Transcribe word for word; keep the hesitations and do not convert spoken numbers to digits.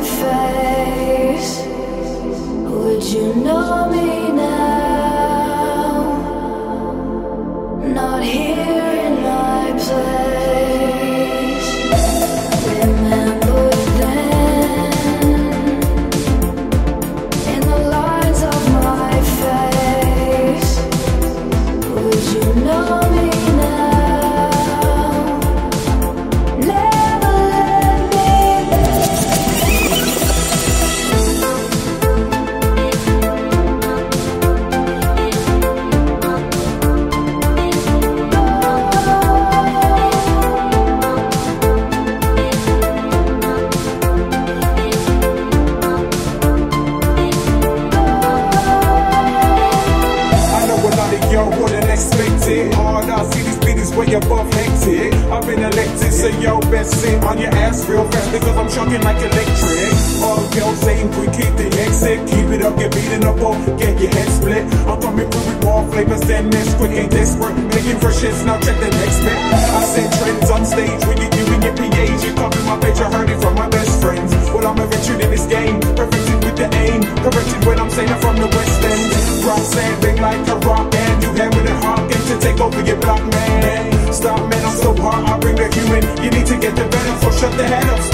face. Would you know me now? Not here in my place. Remember then, in the lines of my face. Would you know me now? Never let me Yo, wouldn't expect it. Hard, I see these beats way above hectic. I've been elected, so yo, best sit on your ass real fast because I'm shocking like electric. All girls saying quick, keep the exit. Keep it up, get beaten up, or get your head split. I'm coming through with more flavors than this. Quick ain't desperate, making fresh hits, now check the next bit. I said trends on stage when you doing your P As. You copy my page, I heard it from my best friends. Well, I'm a veteran in this game, perfected with the aim. Corrected when I'm saying I'm from the West End. Rock sand, big like a rock band. You hand with a hard game to take over your block, man. Stop, man, I'm so hard, I bring the human. You need to get the venom, so shut the head up.